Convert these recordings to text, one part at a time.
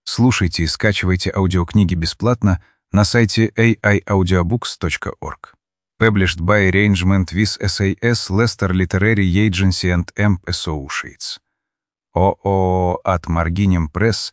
Слушайте и скачивайте аудиокниги бесплатно на сайте aiaudiobooks.org. Published by Arrangement with SAS Leicester Literary Agency and M. Associates. ООО «От Маргинем Пресс»,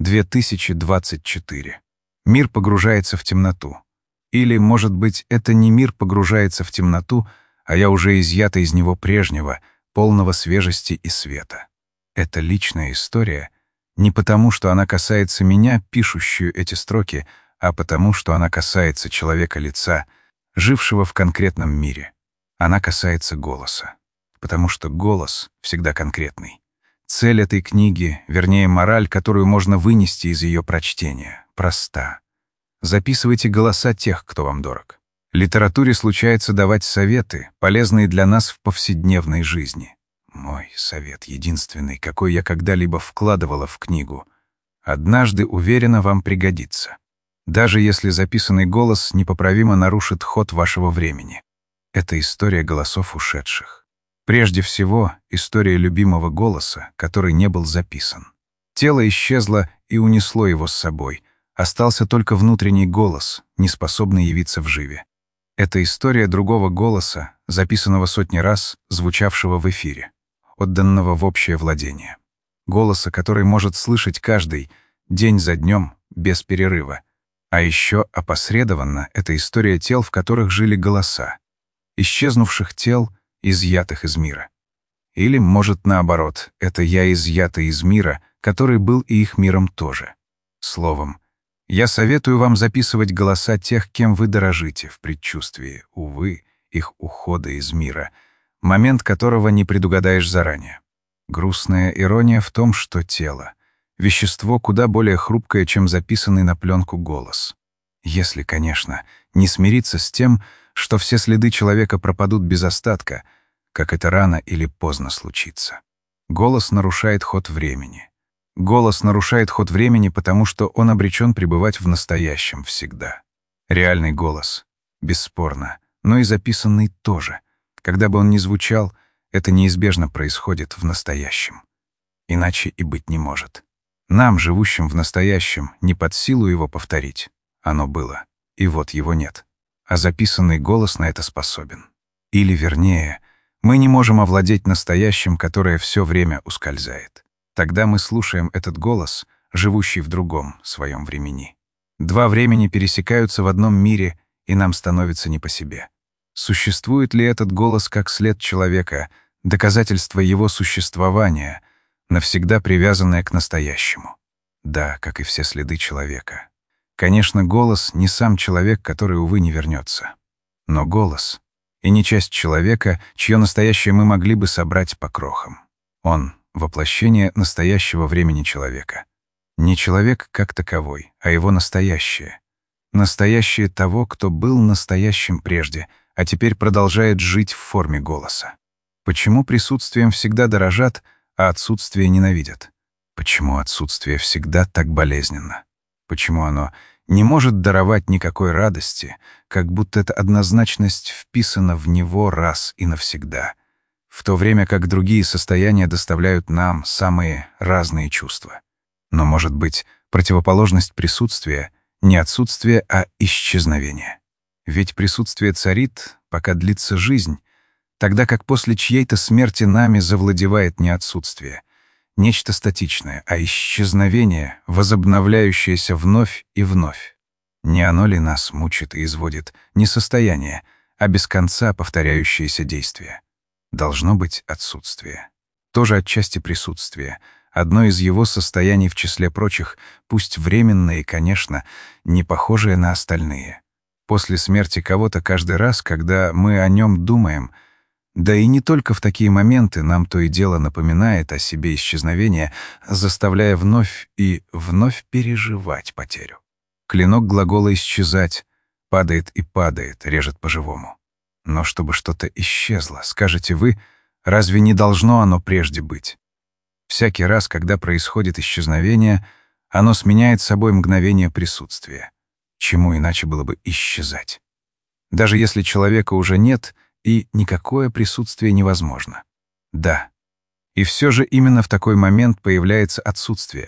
2024. Мир погружается в темноту. Или, может быть, это не мир погружается в темноту, а я уже изъята из него прежнего, полного свежести и света. Это личная история не потому, что она касается меня, пишущую эти строки, а потому, что она касается человека-лица, жившего в конкретном мире. Она касается голоса, потому что голос всегда конкретный. Цель этой книги, вернее, мораль, которую можно вынести из ее прочтения, проста. Записывайте голоса тех, кто вам дорог. Литературе случается давать советы, полезные для нас в повседневной жизни. Мой совет единственный, какой я когда-либо вкладывала в книгу. Однажды, уверенно, вам пригодится. Даже если записанный голос непоправимо нарушит ход вашего времени. Это история голосов ушедших. Прежде всего, история любимого голоса, который не был записан. Тело исчезло и унесло его с собой. Остался только внутренний голос, не способный явиться вживе. Это история другого голоса, записанного сотни раз, звучавшего в эфире, отданного в общее владение. Голоса, который может слышать каждый, день за днем, без перерыва. А еще опосредованно это история тел, в которых жили голоса. Исчезнувших тел, изъятых из мира. Или, может, наоборот, это я изъята из мира, который был и их миром тоже. Словом, я советую вам записывать голоса тех, кем вы дорожите, в предчувствии, увы, их ухода из мира, момент которого не предугадаешь заранее. Грустная ирония в том, что тело — вещество куда более хрупкое, чем записанный на пленку голос. Если, конечно, не смириться с тем, что все следы человека пропадут без остатка, как это рано или поздно случится. Голос нарушает ход времени. Голос нарушает ход времени, потому что он обречен пребывать в настоящем всегда. Реальный голос, бесспорно, но и записанный тоже. Когда бы он ни звучал, это неизбежно происходит в настоящем. Иначе и быть не может. Нам, живущим в настоящем, не под силу его повторить. Оно было, и вот его нет. А записанный голос на это способен. Или, вернее, мы не можем овладеть настоящим, которое все время ускользает. Тогда мы слушаем этот голос, живущий в другом своем времени. Два времени пересекаются в одном мире, и нам становится не по себе. Существует ли этот голос как след человека, доказательство его существования, навсегда привязанное к настоящему? Да, как и все следы человека. Конечно, голос — не сам человек, который, увы, не вернется. Но голос — и не часть человека, чье настоящее мы могли бы собрать по крохам. Он — воплощение настоящего времени человека. Не человек как таковой, а его настоящее. Настоящее того, кто был настоящим прежде, а теперь продолжает жить в форме голоса. Почему присутствием всегда дорожат, а отсутствие ненавидят? Почему отсутствие всегда так болезненно? Почему оно не может даровать никакой радости, как будто эта однозначность вписана в него раз и навсегда, в то время как другие состояния доставляют нам самые разные чувства? Но, может быть, противоположность присутствия — не отсутствие, а исчезновение. Ведь присутствие царит, пока длится жизнь, тогда как после чьей-то смерти нами завладевает не отсутствие, нечто статичное, а исчезновение, возобновляющееся вновь и вновь. Не оно ли нас мучит и изводит не состояние, а без конца повторяющееся действие? Должно быть отсутствие. Тоже отчасти присутствие, одно из его состояний в числе прочих, пусть временное и, конечно, не похожее на остальные. После смерти кого-то каждый раз, когда мы о нем думаем, да и не только в такие моменты, нам то и дело напоминает о себе исчезновение, заставляя вновь и вновь переживать потерю. Клинок глагола «исчезать» падает и падает, режет по-живому. Но чтобы что-то исчезло, скажете вы, разве не должно оно прежде быть? Всякий раз, когда происходит исчезновение, оно сменяет собой мгновение присутствия. Чему иначе было бы исчезать? Даже если человека уже нет, и никакое присутствие невозможно. Да. И все же именно в такой момент появляется отсутствие,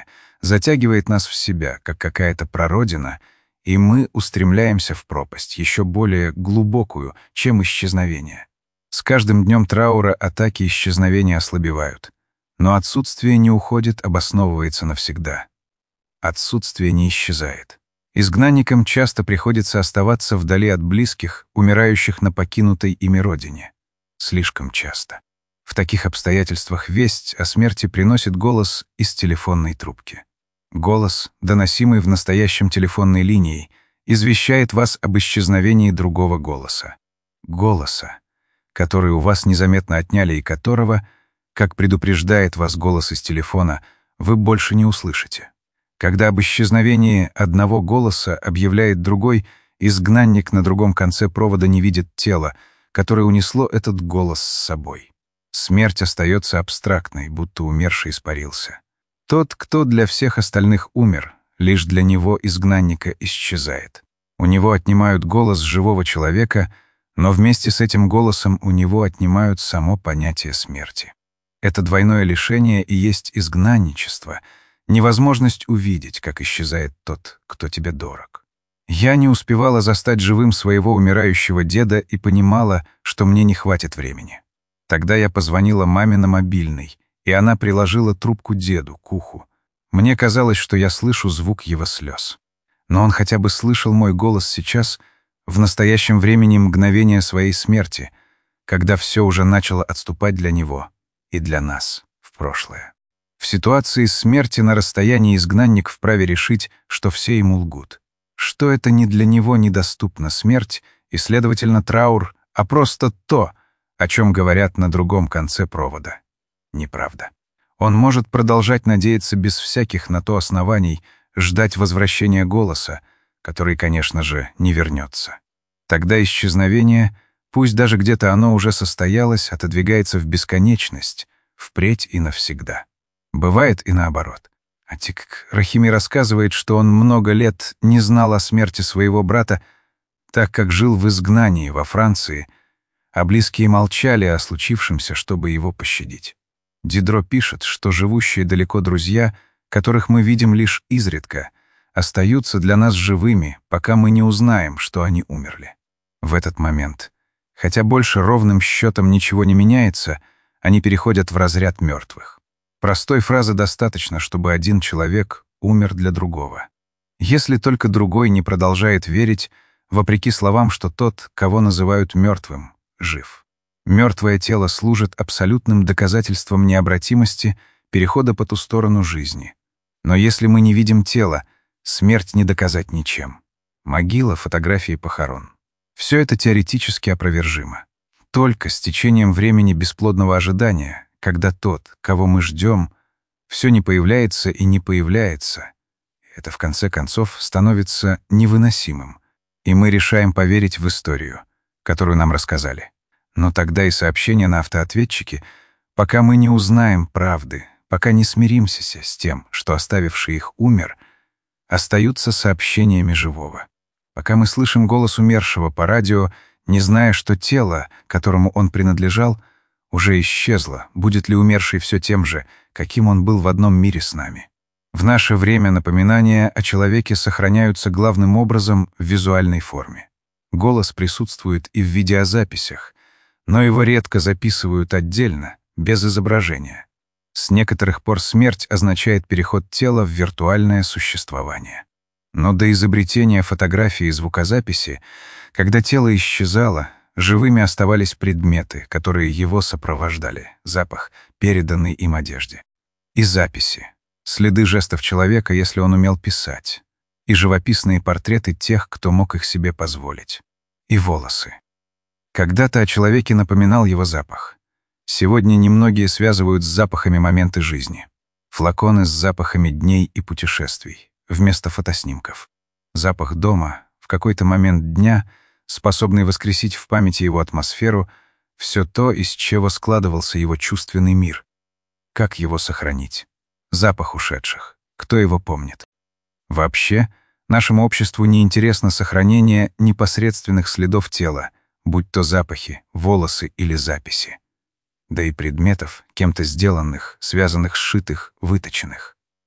затягивает нас в себя, как какая-то прародина, и мы устремляемся в пропасть, еще более глубокую, чем исчезновение. С каждым днем траура атаки исчезновения ослабевают. Но отсутствие не уходит, обосновывается навсегда. Отсутствие не исчезает. Изгнанникам часто приходится оставаться вдали от близких, умирающих на покинутой ими родине. Слишком часто. В таких обстоятельствах весть о смерти приносит голос из телефонной трубки. Голос, доносимый в настоящем телефонной линии, извещает вас об исчезновении другого голоса. Голоса, который у вас незаметно отняли и которого, как предупреждает вас голос из телефона, вы больше не услышите. Когда об исчезновении одного голоса объявляет другой, изгнанник на другом конце провода не видит тела, которое унесло этот голос с собой. Смерть остается абстрактной, будто умерший испарился. Тот, кто для всех остальных умер, лишь для него, изгнанника, исчезает. У него отнимают голос живого человека, но вместе с этим голосом у него отнимают само понятие смерти. Это двойное лишение и есть изгнанничество, невозможность увидеть, как исчезает тот, кто тебе дорог. Я не успевала застать живым своего умирающего деда и понимала, что мне не хватит времени. Тогда я позвонила маме на мобильный, и она приложила трубку деду к уху. Мне казалось, что я слышу звук его слез. Но он хотя бы слышал мой голос сейчас, в настоящем времени мгновения своей смерти, когда все уже начало отступать для него и для нас в прошлое. В ситуации смерти на расстоянии изгнанник вправе решить, что все ему лгут. Что это не для него недоступна смерть и, следовательно, траур, а просто то, о чем говорят на другом конце провода. Неправда. Он может продолжать надеяться без всяких на то оснований, ждать возвращения голоса, который, конечно же, не вернется. Тогда исчезновение, пусть даже где-то оно уже состоялось, отодвигается в бесконечность, впредь и навсегда. Бывает и наоборот. Атик Рахими рассказывает, что он много лет не знал о смерти своего брата, так как жил в изгнании во Франции, а близкие молчали о случившемся, чтобы его пощадить. Дидро пишет, что живущие далеко друзья, которых мы видим лишь изредка, остаются для нас живыми, пока мы не узнаем, что они умерли. В этот момент, хотя больше ровным счетом ничего не меняется, они переходят в разряд мертвых. Простой фразы достаточно, чтобы один человек умер для другого. Если только другой не продолжает верить, вопреки словам, что тот, кого называют мертвым, жив. Мертвое тело служит абсолютным доказательством необратимости перехода по ту сторону жизни. Но если мы не видим тела, смерть не доказать ничем. Могила, фотографии похорон. Все это теоретически опровержимо. Только с течением времени бесплодного ожидания, когда тот, кого мы ждем, все не появляется и не появляется, это в конце концов становится невыносимым, и мы решаем поверить в историю, которую нам рассказали. Но тогда и сообщения на автоответчике, пока мы не узнаем правды, пока не смиримся с тем, что оставивший их умер, остаются сообщениями живого. Пока мы слышим голос умершего по радио, не зная, что тело, которому он принадлежал, уже исчезло, будет ли умерший все тем же, каким он был в одном мире с нами. В наше время напоминания о человеке сохраняются главным образом в визуальной форме. Голос присутствует и в видеозаписях, но его редко записывают отдельно, без изображения. С некоторых пор смерть означает переход тела в виртуальное существование. Но до изобретения фотографии и звукозаписи, когда тело исчезало, живыми оставались предметы, которые его сопровождали, запах, переданный им одежде. И записи, следы жестов человека, если он умел писать, и живописные портреты тех, кто мог их себе позволить. И волосы. Когда-то о человеке напоминал его запах. Сегодня немногие связывают с запахами моменты жизни. Флаконы с запахами дней и путешествий, вместо фотоснимков. Запах дома, в какой-то момент дня, способный воскресить в памяти его атмосферу, все то, из чего складывался его чувственный мир. Как его сохранить? Запах ушедших. Кто его помнит? Вообще, нашему обществу неинтересно сохранение непосредственных следов тела, будь то запахи, волосы или записи. Да и предметов, кем-то сделанных, связанных, сшитых, выточенных.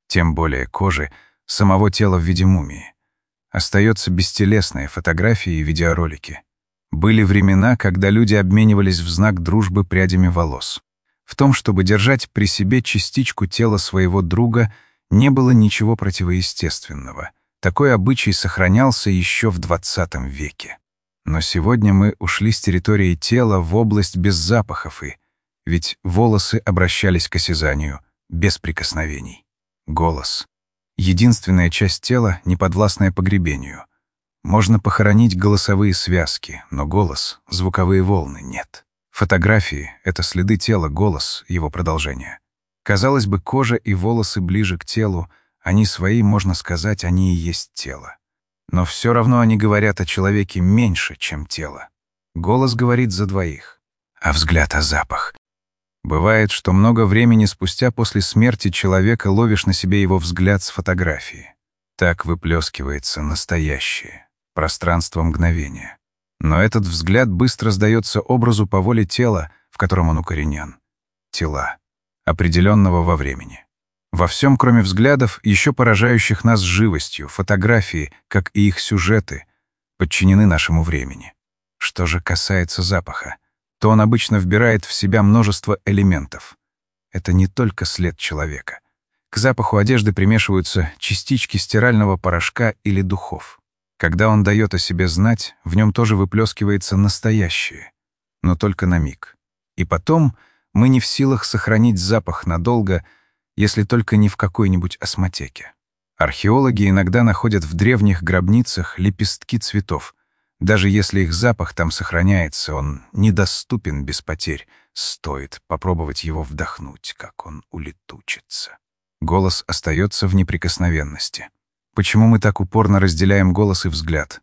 тем более кожи, самого тела в виде мумии. Остается бестелесные фотографии и видеоролики. Были времена, когда люди обменивались в знак дружбы прядями волос. В том, чтобы держать при себе частичку тела своего друга, не было ничего противоестественного. Такой обычай сохранялся еще в XX веке. Но сегодня мы ушли с территории тела в область без запахов, ведь волосы обращались к осязанию, без прикосновений. Голос — единственная часть тела, неподвластная погребению. Можно похоронить голосовые связки, но голос, звуковые волны нет. Фотографии — это следы тела, голос — его продолжение. Казалось бы, кожа и волосы ближе к телу, они свои, можно сказать, они и есть тело. Но все равно они говорят о человеке меньше, чем тело. Голос говорит за двоих, а взгляд — о запах. Бывает, что много времени спустя после смерти человека ловишь на себе его взгляд с фотографии. Так выплескивается настоящее, пространство мгновения. Но этот взгляд быстро сдается образу по воле тела, в котором он укоренен. Тела, определенного во времени. Во всем, кроме взглядов, еще поражающих нас живостью, фотографии, как и их сюжеты, подчинены нашему времени. Что же касается запаха, то он обычно вбирает в себя множество элементов. Это не только след человека. К запаху одежды примешиваются частички стирального порошка или духов. Когда он дает о себе знать, в нем тоже выплескивается настоящее, но только на миг. И потом мы не в силах сохранить запах надолго, если только не в какой-нибудь осмотеке. Археологи иногда находят в древних гробницах лепестки цветов. Даже если их запах там сохраняется, он недоступен без потерь. Стоит попробовать его вдохнуть, как он улетучится. Голос остается в неприкосновенности. Почему мы так упорно разделяем голос и взгляд?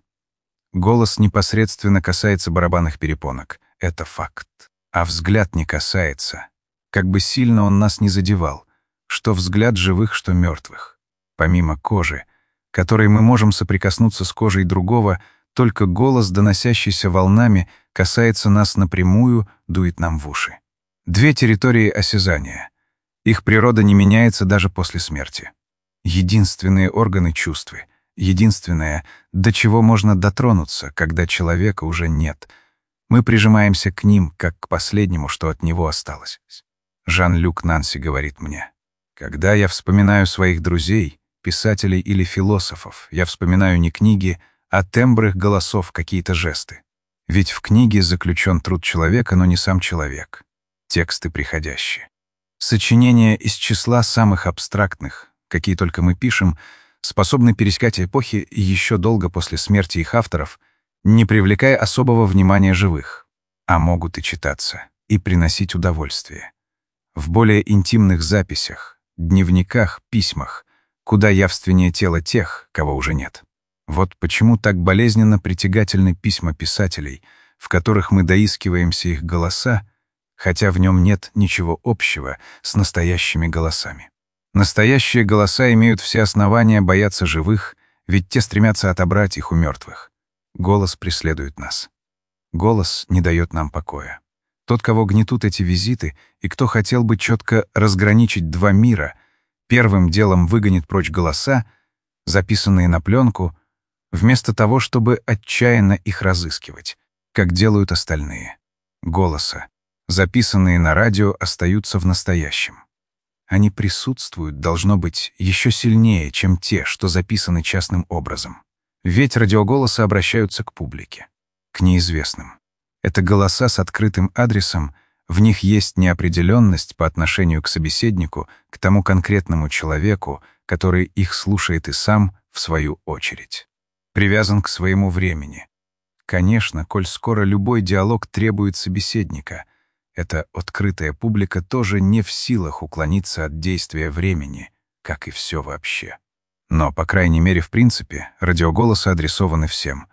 Голос непосредственно касается барабанных перепонок. Это факт. А взгляд не касается. Как бы сильно он нас ни задевал. Что взгляд живых, что мертвых. Помимо кожи, которой мы можем соприкоснуться с кожей другого, только голос, доносящийся волнами, касается нас напрямую, дует нам в уши. Две территории осязания. Их природа не меняется даже после смерти. Единственные органы чувств, единственное, до чего можно дотронуться, когда человека уже нет. Мы прижимаемся к ним, как к последнему, что от него осталось. Жан-Люк Нанси говорит мне: «Когда я вспоминаю своих друзей, писателей или философов, я вспоминаю не книги, а тембр их голосов, какие-то жесты. Ведь в книге заключен труд человека, но не сам человек. Тексты приходящие. Сочинения из числа самых абстрактных, какие только мы пишем, способны пересекать эпохи еще долго после смерти их авторов, не привлекая особого внимания живых, а могут и читаться, и приносить удовольствие. В более интимных записях, дневниках, письмах, куда явственнее тело тех, кого уже нет. Вот почему так болезненно притягательны письма писателей, в которых мы доискиваемся их голоса, хотя в нем нет ничего общего с настоящими голосами. Настоящие голоса имеют все основания бояться живых, ведь те стремятся отобрать их у мертвых. Голос преследует нас. Голос не дает нам покоя. Тот, кого гнетут эти визиты, и кто хотел бы четко разграничить два мира, первым делом выгонит прочь голоса, записанные на пленку, вместо того, чтобы отчаянно их разыскивать, как делают остальные. Голоса, записанные на радио, остаются в настоящем. Они присутствуют, должно быть, еще сильнее, чем те, что записаны частным образом. Ведь радиоголосы обращаются к публике, к неизвестным. Это голоса с открытым адресом, в них есть неопределенность по отношению к собеседнику, к тому конкретному человеку, который их слушает и сам, в свою очередь. Привязан к своему времени. Конечно, коль скоро любой диалог требует собеседника, эта открытая публика тоже не в силах уклониться от действия времени, как и все вообще. Но, по крайней мере, в принципе, радиоголосы адресованы всем.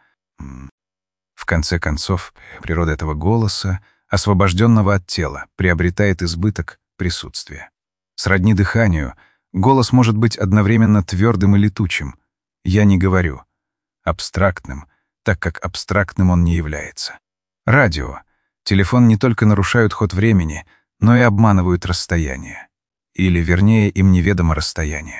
В конце концов, природа этого голоса, освобожденного от тела, приобретает избыток присутствия. Сродни дыханию, голос может быть одновременно твердым и летучим. Я не говорю. Абстрактным, так как абстрактным он не является. Радио, телефон не только нарушают ход времени, но и обманывают расстояние. Или, вернее, им неведомо расстояние.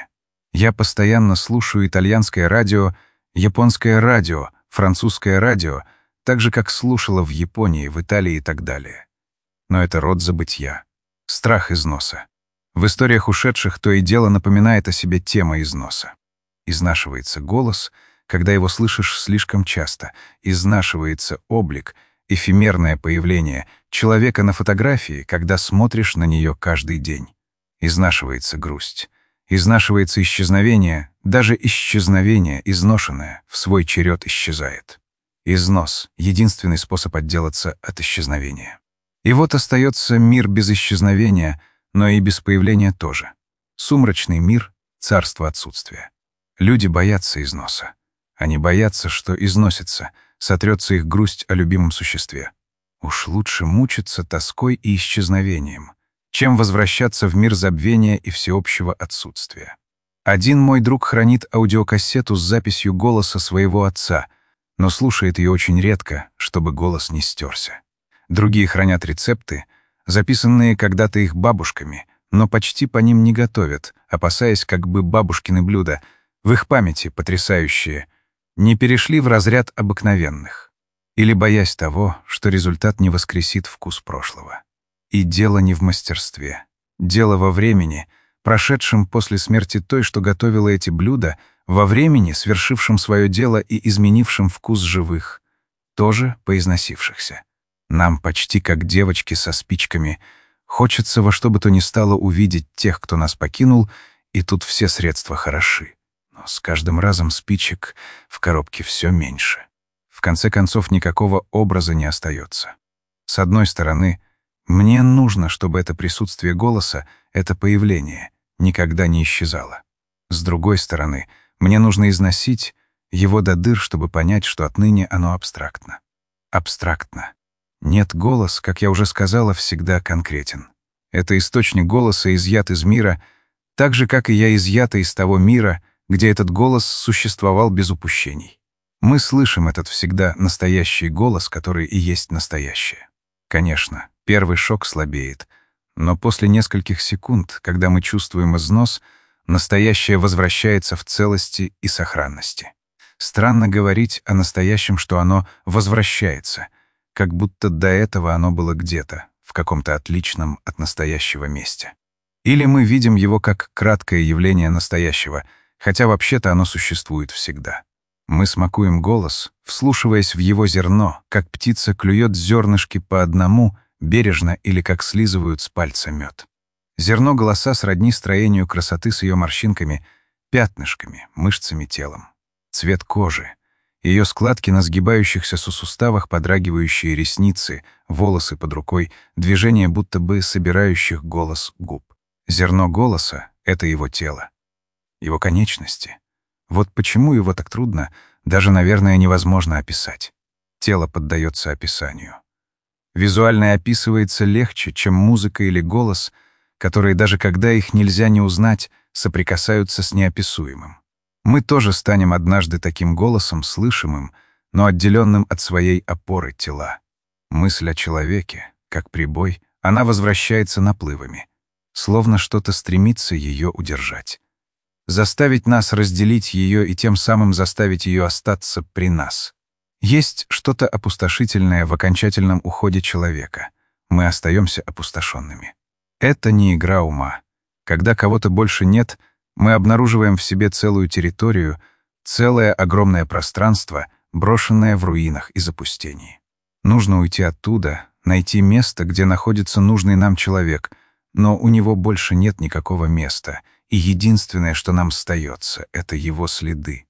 Я постоянно слушаю итальянское радио, японское радио, французское радио, так же, как слушала в Японии, в Италии и так далее. Но это род забытья. Страх износа. В историях ушедших то и дело напоминает о себе тема износа. Изнашивается голос, когда его слышишь слишком часто, изнашивается облик, эфемерное появление человека на фотографии, когда смотришь на нее каждый день. Изнашивается грусть. Изнашивается исчезновение, даже исчезновение, изношенное, в свой черед исчезает. Износ — единственный способ отделаться от исчезновения. И вот остается мир без исчезновения, но и без появления тоже. Сумрачный мир — царство отсутствия. Люди боятся износа. Они боятся, что износится, сотрется их грусть о любимом существе. Уж лучше мучиться тоской и исчезновением, чем возвращаться в мир забвения и всеобщего отсутствия. Один мой друг хранит аудиокассету с записью голоса своего отца, но слушает ее очень редко, чтобы голос не стерся. Другие хранят рецепты, записанные когда-то их бабушками, но почти по ним не готовят, опасаясь, как бы бабушкины блюда, в их памяти потрясающие, не перешли в разряд обыкновенных, или боясь того, что результат не воскресит вкус прошлого. И дело не в мастерстве. Дело во времени, прошедшем после смерти той, что готовила эти блюда, во времени, свершившем свое дело и изменившем вкус живых, тоже поизносившихся. Нам почти как девочки со спичками хочется во что бы то ни стало увидеть тех, кто нас покинул, и тут все средства хороши. Но с каждым разом спичек в коробке все меньше. В конце концов, никакого образа не остается. С одной стороны, мне нужно, чтобы это присутствие голоса, это появление, никогда не исчезало. С другой стороны, мне нужно износить его до дыр, чтобы понять, что отныне оно абстрактно. Абстрактно. Нет, голос, как я уже сказала, всегда конкретен. Это источник голоса изъят из мира, так же, как и я изъята из того мира, где этот голос существовал без упущений. Мы слышим этот всегда настоящий голос, который и есть настоящее. Конечно, первый шок слабеет, но после нескольких секунд, когда мы чувствуем износ, настоящее возвращается в целости и сохранности. Странно говорить о настоящем, что оно возвращается, как будто до этого оно было где-то, в каком-то отличном от настоящего месте. Или мы видим его как краткое явление настоящего, хотя вообще-то оно существует всегда. Мы смакуем голос, вслушиваясь в его зерно, как птица клюет зернышки по одному, бережно или как слизывают с пальца мед. Зерно голоса сродни строению красоты с ее морщинками, пятнышками, мышцами, телом. Цвет кожи, ее складки на сгибающихся суставах, подрагивающие ресницы, волосы под рукой, движения будто бы собирающих голос губ. Зерно голоса — это его тело, его конечности. Вот почему его так трудно, даже, наверное, невозможно описать. Тело поддается описанию. Визуально описывается легче, чем музыка или голос, которые, даже когда их нельзя не узнать, соприкасаются с неописуемым. Мы тоже станем однажды таким голосом, слышимым, но отделенным от своей опоры тела. Мысль о человеке, как прибой, она возвращается наплывами, словно что-то стремится ее удержать. Заставить нас разделить ее и тем самым заставить ее остаться при нас. Есть что-то опустошительное в окончательном уходе человека. Мы остаемся опустошенными. Это не игра ума. Когда кого-то больше нет, мы обнаруживаем в себе целую территорию, целое огромное пространство, брошенное в руинах и запустении. Нужно уйти оттуда, найти место, где находится нужный нам человек, но у него больше нет никакого места, и единственное, что нам остается, это его следы.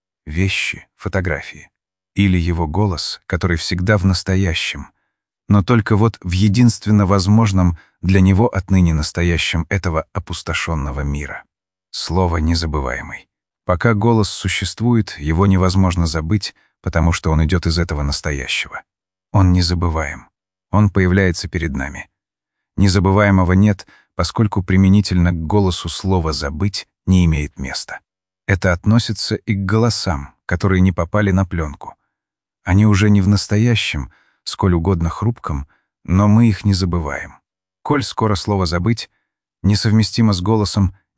Вещи, фотографии. Или его голос, который всегда в настоящем, но только вот в единственно возможном для него отныне настоящем этого опустошенного мира. Слово незабываемый. Пока голос существует, его невозможно забыть, потому что он идет из этого настоящего. Он незабываем. Он появляется перед нами. Незабываемого нет, поскольку применительно к голосу слово «забыть» не имеет места. Это относится и к голосам, которые не попали на пленку. Они уже не в настоящем, сколь угодно хрупком, но мы их не забываем. Коль скоро слово «забыть» несовместимо с голосом,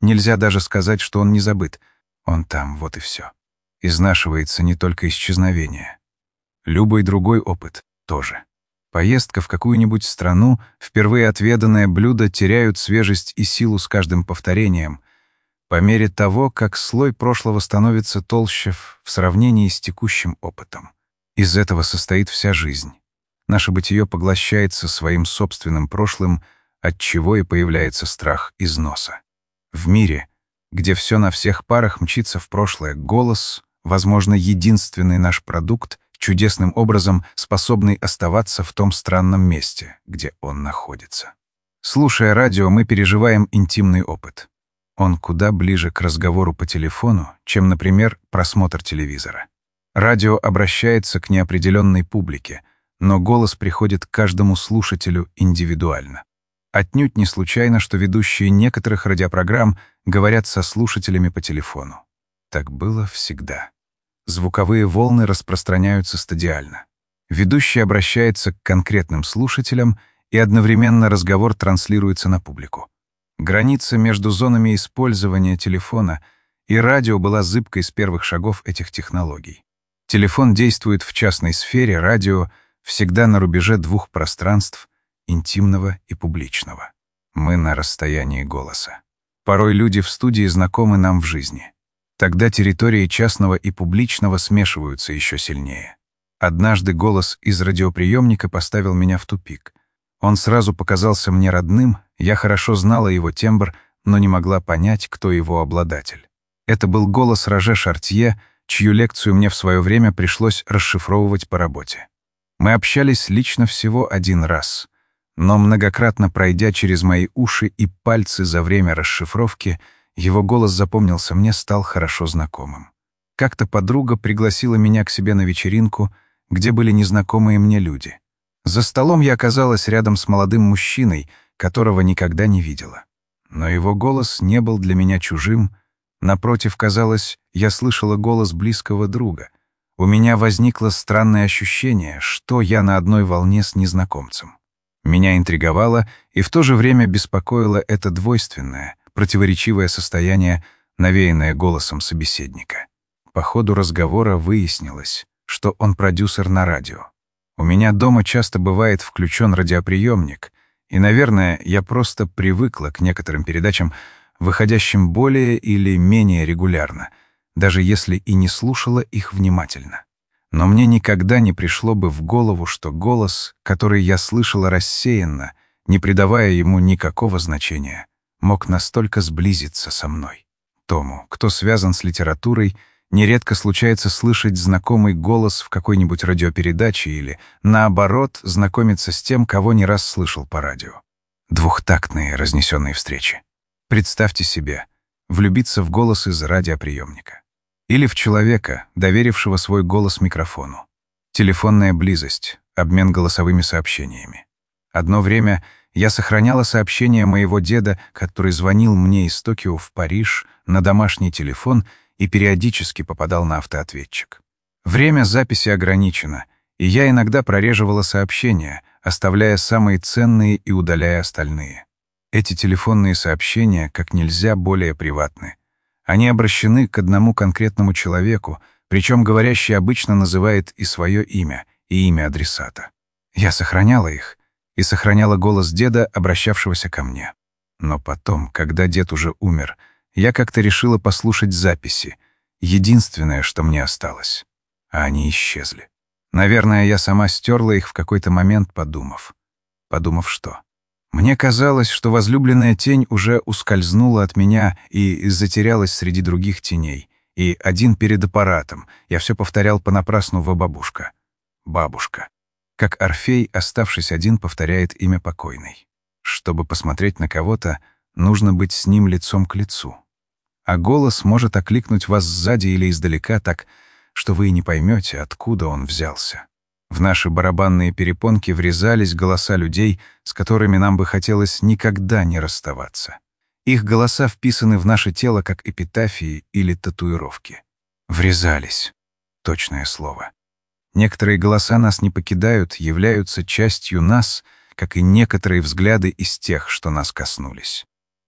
Нельзя даже сказать, что он не забыт. Он там, вот и все. Изнашивается не только исчезновение. Любой другой опыт тоже. Поездка в какую-нибудь страну, впервые отведанное блюдо теряют свежесть и силу с каждым повторением, по мере того, как слой прошлого становится толще в сравнении с текущим опытом. Из этого состоит вся жизнь. Наше бытие поглощается своим собственным прошлым, отчего и появляется страх износа. В мире, где все на всех парах мчится в прошлое, голос, возможно, единственный наш продукт, чудесным образом способный оставаться в том странном месте, где он находится. Слушая радио, мы переживаем интимный опыт. Он куда ближе к разговору по телефону, чем, например, просмотр телевизора. Радио обращается к неопределенной публике, но голос приходит к каждому слушателю индивидуально. Отнюдь не случайно, что ведущие некоторых радиопрограмм говорят со слушателями по телефону. Так было всегда. Звуковые волны распространяются стадиально. Ведущий обращается к конкретным слушателям, и одновременно разговор транслируется на публику. Граница между зонами использования телефона и радио была зыбкой с первых шагов этих технологий. Телефон действует в частной сфере, радио всегда на рубеже двух пространств — интимного и публичного. Мы на расстоянии голоса. Порой люди в студии знакомы нам в жизни. Тогда территории частного и публичного смешиваются еще сильнее. Однажды голос из радиоприемника поставил меня в тупик. Он сразу показался мне родным, я хорошо знала его тембр, но не могла понять, кто его обладатель. Это был голос Роже Шартье, чью лекцию мне в свое время пришлось расшифровывать по работе. Мы общались лично всего один раз, но многократно пройдя через мои уши и пальцы за время расшифровки, его голос запомнился мне, стал хорошо знакомым. Как-то подруга пригласила меня к себе на вечеринку, где были незнакомые мне люди. За столом я оказалась рядом с молодым мужчиной, которого никогда не видела. Но его голос не был для меня чужим. Напротив, казалось, я слышала голос близкого друга. У меня возникло странное ощущение, что я на одной волне с незнакомцем. Меня интриговало и в то же время беспокоило это двойственное, противоречивое состояние, навеянное голосом собеседника. По ходу разговора выяснилось, что он продюсер на радио. У меня дома часто бывает включен радиоприемник, и, наверное, я просто привыкла к некоторым передачам, выходящим более или менее регулярно, даже если и не слушала их внимательно. Но мне никогда не пришло бы в голову, что голос, который я слышала рассеянно, не придавая ему никакого значения, мог настолько сблизиться со мной. Тому, кто связан с литературой, нередко случается слышать знакомый голос в какой-нибудь радиопередаче или, наоборот, знакомиться с тем, кого не раз слышал по радио. Двухтактные разнесенные встречи. Представьте себе, влюбиться в голос из радиоприемника. Или в человека, доверившего свой голос микрофону. Телефонная близость, обмен голосовыми сообщениями. Одно время я сохраняла сообщение моего деда, который звонил мне из Токио в Париж на домашний телефон и периодически попадал на автоответчик. Время записи ограничено, и я иногда прореживала сообщения, оставляя самые ценные и удаляя остальные. Эти телефонные сообщения как нельзя более приватны. Они обращены к одному конкретному человеку, причем говорящий обычно называет и свое имя, и имя адресата. Я сохраняла их и сохраняла голос деда, обращавшегося ко мне. Но потом, когда дед уже умер, я как-то решила послушать записи, единственное, что мне осталось. А они исчезли. Наверное, я сама стерла их в какой-то момент, подумав. Подумав что? Мне казалось, что возлюбленная тень уже ускользнула от меня и затерялась среди других теней. И один перед аппаратом я все повторял понапрасну во бабушка. Бабушка. Как Орфей, оставшись один, повторяет имя покойной. Чтобы посмотреть на кого-то, нужно быть с ним лицом к лицу. А голос может окликнуть вас сзади или издалека так, что вы и не поймете, откуда он взялся. В наши барабанные перепонки врезались голоса людей, с которыми нам бы хотелось никогда не расставаться. Их голоса вписаны в наше тело как эпитафии или татуировки. Врезались. Точное слово. Некоторые голоса нас не покидают, являются частью нас, как и некоторые взгляды из тех, что нас коснулись.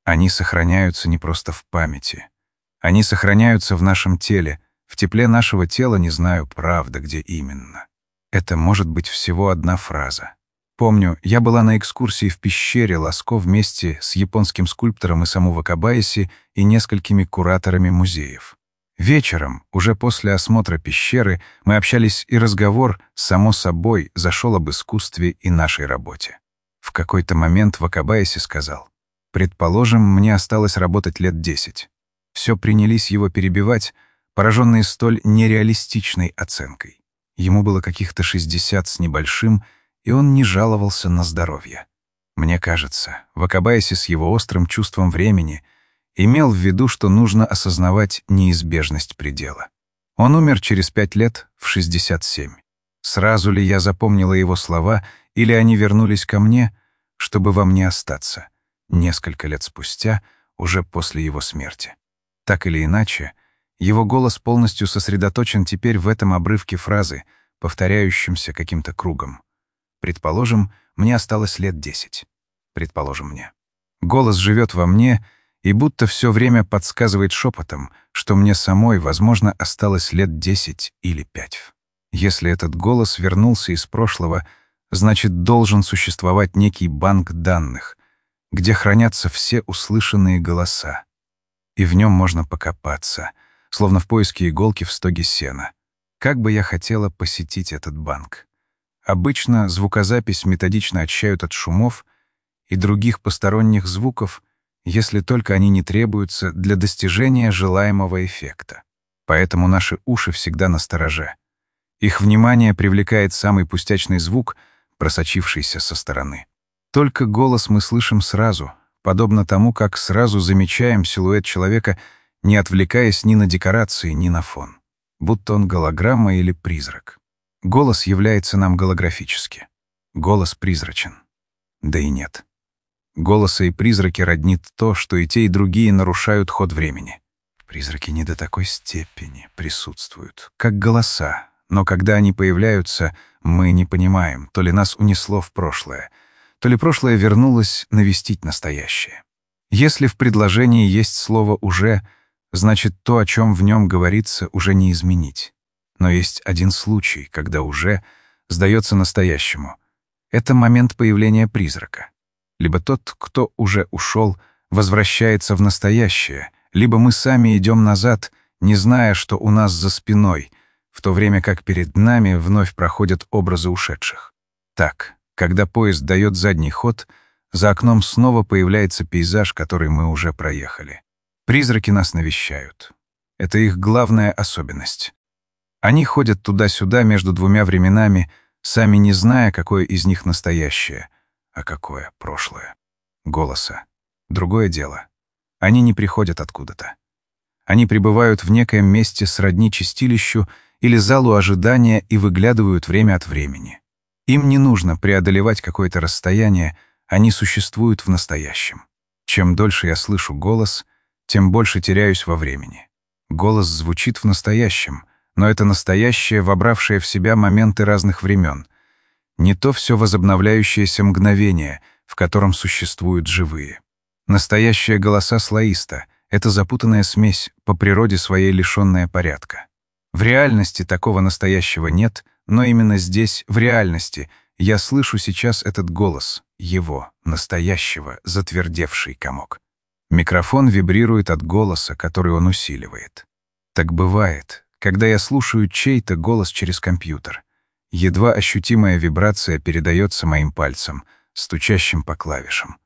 Они сохраняются не просто в памяти. Они сохраняются в нашем теле, в тепле нашего тела, не знаю, правда, где именно. Это может быть всего одна фраза. Помню, я была на экскурсии в пещере Ласко вместе с японским скульптором Исаму Вакабаяси и несколькими кураторами музеев. Вечером, уже после осмотра пещеры, мы общались, и разговор, само собой, зашел об искусстве и нашей работе. В какой-то момент Вакабаяси сказал: «Предположим, мне осталось работать лет 10». Все принялись его перебивать, пораженные столь нереалистичной оценкой. Ему было каких-то 60 с небольшим, и он не жаловался на здоровье. Мне кажется, Вакабаяси с его острым чувством времени имел в виду, что нужно осознавать неизбежность предела. Он умер через 5 лет, в 67. Сразу ли я запомнила его слова, или они вернулись ко мне, чтобы во мне остаться, несколько лет спустя, уже после его смерти? Так или иначе, его голос полностью сосредоточен теперь в этом обрывке фразы, повторяющемся каким-то кругом. Предположим, мне осталось лет 10. Предположим мне. Голос живет во мне и будто все время подсказывает шепотом, что мне самой, возможно, осталось лет 10 или 5. Если этот голос вернулся из прошлого, значит, должен существовать некий банк данных, где хранятся все услышанные голоса. И в нем можно покопаться, словно в поиске иголки в стоге сена. Как бы я хотела посетить этот банк. Обычно звукозапись методично очищают от шумов и других посторонних звуков, если только они не требуются для достижения желаемого эффекта. Поэтому наши уши всегда настороже. Их внимание привлекает самый пустячный звук, просочившийся со стороны. Только голос мы слышим сразу, подобно тому, как сразу замечаем силуэт человека, не отвлекаясь ни на декорации, ни на фон. Будто он голограмма или призрак. Голос является нам голографически. Голос призрачен. Да и нет. Голоса и призраки роднит то, что и те, и другие нарушают ход времени. Призраки не до такой степени присутствуют, как голоса, но когда они появляются, мы не понимаем, то ли нас унесло в прошлое, то ли прошлое вернулось навестить настоящее. Если в предложении есть слово «уже», значит, то, о чем в нем говорится, уже не изменить. Но есть один случай, когда «уже» сдается настоящему. Это момент появления призрака. Либо тот, кто уже ушел, возвращается в настоящее, либо мы сами идем назад, не зная, что у нас за спиной, в то время как перед нами вновь проходят образы ушедших. Так, когда поезд дает задний ход, за окном снова появляется пейзаж, который мы уже проехали. Призраки нас навещают. Это их главная особенность. Они ходят туда-сюда между двумя временами, сами не зная, какое из них настоящее, а какое прошлое. Голоса. Другое дело. Они не приходят откуда-то. Они пребывают в некоем месте сродни чистилищу или залу ожидания и выглядывают время от времени. Им не нужно преодолевать какое-то расстояние, они существуют в настоящем. Чем дольше я слышу голос, тем больше теряюсь во времени. Голос звучит в настоящем, но это настоящее, вобравшее в себя моменты разных времен. Не то все возобновляющееся мгновение, в котором существуют живые. Настоящие голоса слоиста — это запутанная смесь, по природе своей лишенная порядка. В реальности такого настоящего нет, но именно здесь, в реальности, я слышу сейчас этот голос, его, настоящего, затвердевший комок. Микрофон вибрирует от голоса, который он усиливает. Так бывает, когда я слушаю чей-то голос через компьютер. Едва ощутимая вибрация передается моим пальцам, стучащим по клавишам.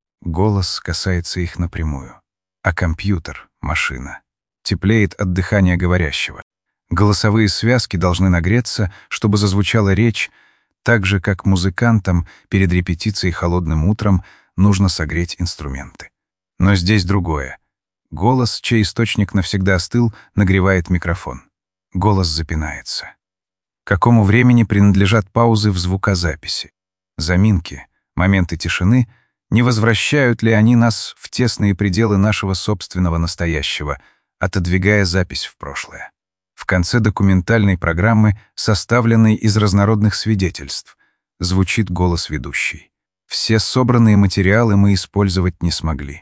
Голос касается их напрямую. А компьютер, машина, теплеет от дыхания говорящего. Голосовые связки должны нагреться, чтобы зазвучала речь, так же, как музыкантам перед репетицией холодным утром нужно согреть инструменты. Но здесь другое. Голос, чей источник навсегда остыл, нагревает микрофон. Голос запинается. Какому времени принадлежат паузы в звукозаписи? Заминки, моменты тишины, не возвращают ли они нас в тесные пределы нашего собственного настоящего, отодвигая запись в прошлое? В конце документальной программы, составленной из разнородных свидетельств, звучит голос ведущей. Все собранные материалы мы использовать не смогли.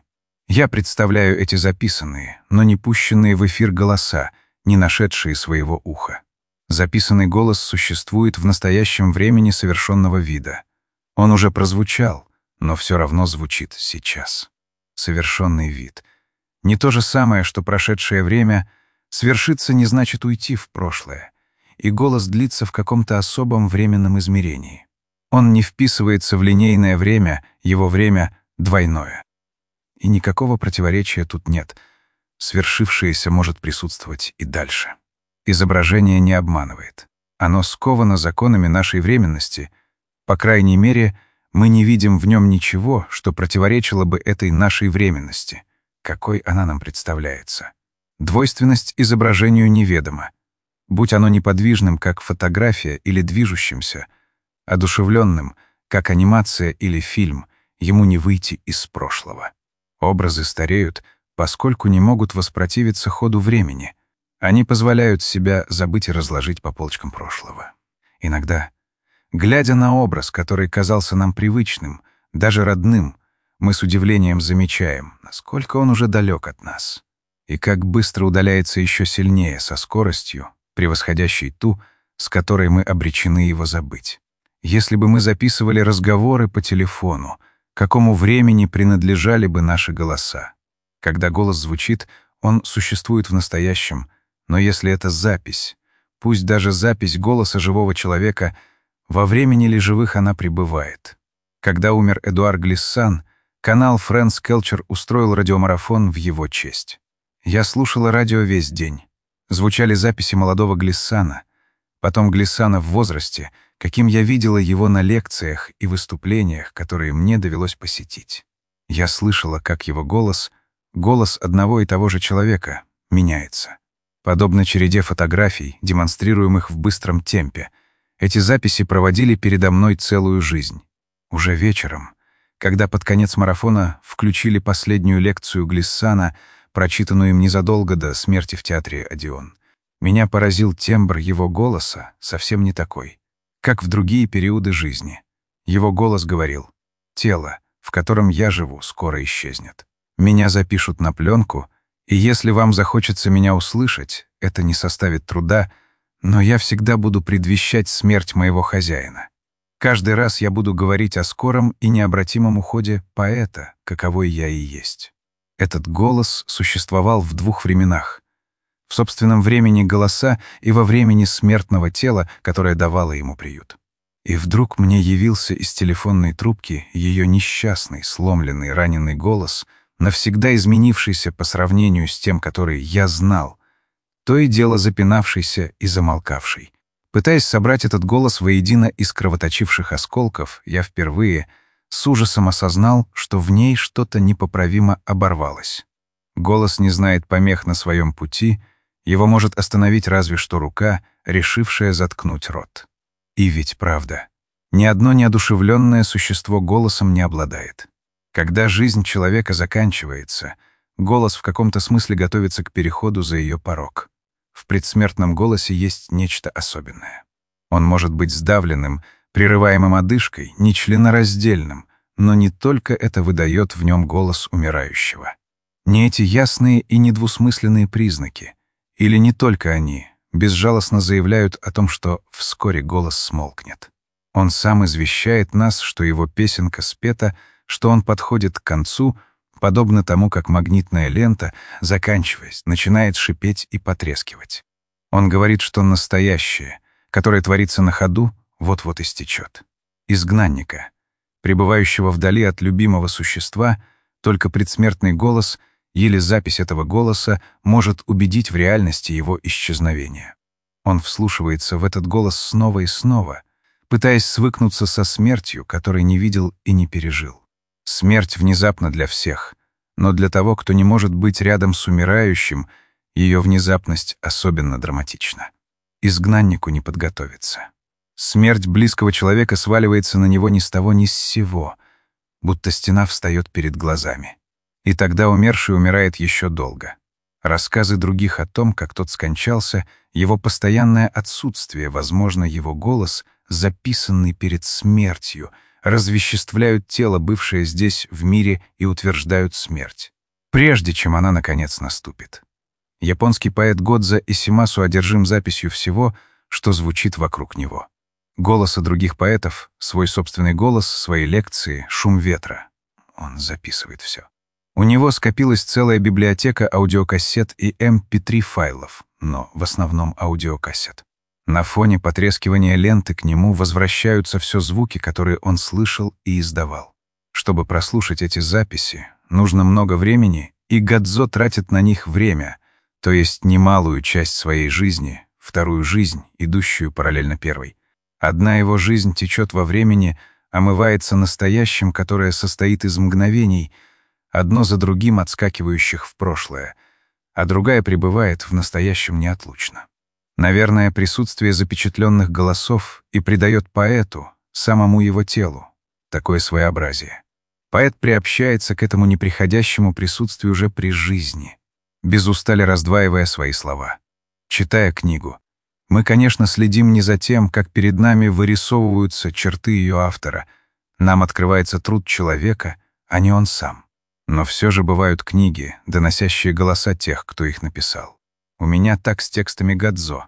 Я представляю эти записанные, но не пущенные в эфир голоса, не нашедшие своего уха. Записанный голос существует в настоящем времени совершенного вида. Он уже прозвучал, но все равно звучит сейчас. Совершенный вид. Не то же самое, что прошедшее время. Свершиться не значит уйти в прошлое. И голос длится в каком-то особом временном измерении. Он не вписывается в линейное время, его время двойное. И никакого противоречия тут нет. Свершившееся может присутствовать и дальше. Изображение не обманывает. Оно сковано законами нашей временности. По крайней мере, мы не видим в нем ничего, что противоречило бы этой нашей временности, какой она нам представляется. Двойственность изображению неведома. Будь оно неподвижным, как фотография, или движущимся, одушевленным, как анимация или фильм, ему не выйти из прошлого. Образы стареют, поскольку не могут воспротивиться ходу времени. Они позволяют себя забыть и разложить по полочкам прошлого. Иногда, глядя на образ, который казался нам привычным, даже родным, мы с удивлением замечаем, насколько он уже далек от нас, и как быстро удаляется еще сильнее со скоростью, превосходящей ту, с которой мы обречены его забыть. Если бы мы записывали разговоры по телефону, какому времени принадлежали бы наши голоса? Когда голос звучит, он существует в настоящем, но если это запись, пусть даже запись голоса живого человека, во времени ли живых она пребывает. Когда умер Эдуард Глиссан, канал Фрэнс Келчер устроил радиомарафон в его честь. Я слушала радио весь день. Звучали записи молодого Глиссана, потом Глиссана в возрасте, каким я видела его на лекциях и выступлениях, которые мне довелось посетить. Я слышала, как его голос одного и того же человека, меняется. Подобно череде фотографий, демонстрируемых в быстром темпе, эти записи проводили передо мной целую жизнь. Уже вечером, когда под конец марафона включили последнюю лекцию Глиссана, прочитанную им незадолго до смерти в театре «Одеон», меня поразил тембр его голоса, совсем не такой, как в другие периоды жизни. Его голос говорил: «Тело, в котором я живу, скоро исчезнет. Меня запишут на пленку, и если вам захочется меня услышать, это не составит труда, но я всегда буду предвещать смерть моего хозяина. Каждый раз я буду говорить о скором и необратимом уходе поэта, каковой я и есть». Этот голос существовал в двух временах. В собственном времени голоса и во времени смертного тела, которое давало ему приют. И вдруг мне явился из телефонной трубки ее несчастный, сломленный, раненый голос, навсегда изменившийся по сравнению с тем, который я знал, то и дело запинавшийся и замолкавший. Пытаясь собрать этот голос воедино из кровоточивших осколков, я впервые с ужасом осознал, что в ней что-то непоправимо оборвалось. Голос не знает помех на своем пути, его может остановить разве что рука, решившая заткнуть рот. И ведь правда, ни одно неодушевленное существо голосом не обладает. Когда жизнь человека заканчивается, голос в каком-то смысле готовится к переходу за ее порог. В предсмертном голосе есть нечто особенное. Он может быть сдавленным, прерываемым одышкой, нечленораздельным, но не только это выдает в нем голос умирающего. Не эти ясные и недвусмысленные признаки, или не только они, безжалостно заявляют о том, что вскоре голос смолкнет. Он сам извещает нас, что его песенка спета, что он подходит к концу, подобно тому, как магнитная лента, заканчиваясь, начинает шипеть и потрескивать. Он говорит, что настоящее, которое творится на ходу, вот-вот истечет. Изгнанника, пребывающего вдали от любимого существа, только предсмертный голос или запись этого голоса может убедить в реальности его исчезновения. Он вслушивается в этот голос снова и снова, пытаясь свыкнуться со смертью, которой не видел и не пережил. Смерть внезапна для всех, но для того, кто не может быть рядом с умирающим, ее внезапность особенно драматична. Изгнаннику не подготовиться. Смерть близкого человека сваливается на него ни с того ни с сего, будто стена встает перед глазами. И тогда умерший умирает еще долго. Рассказы других о том, как тот скончался, его постоянное отсутствие, возможно, его голос, записанный перед смертью, развеществляют тело, бывшее здесь в мире, и утверждают смерть. прежде чем она, наконец, наступит. Японский поэт Годзо Исимасу одержим записью всего, что звучит вокруг него. Голоса других поэтов, свой собственный голос, свои лекции, шум ветра. Он записывает все. У него скопилась целая библиотека аудиокассет и MP3 файлов, но в основном аудиокассет. На фоне потрескивания ленты к нему возвращаются все звуки, которые он слышал и издавал. Чтобы прослушать эти записи, нужно много времени, и Годзо тратит на них время, то есть немалую часть своей жизни, вторую жизнь, идущую параллельно первой. Одна его жизнь течет во времени, омывается настоящим, которое состоит из мгновений, одно за другим отскакивающих в прошлое, а другая пребывает в настоящем неотлучно. Наверное, присутствие запечатленных голосов и придает поэту, самому его телу, такое своеобразие. Поэт приобщается к этому неприходящему присутствию уже при жизни, без устали раздваивая свои слова. Читая книгу, мы, конечно, следим не за тем, как перед нами вырисовываются черты ее автора. Нам открывается труд человека, а не он сам. Но все же бывают книги, доносящие голоса тех, кто их написал. У меня так с текстами Годзо.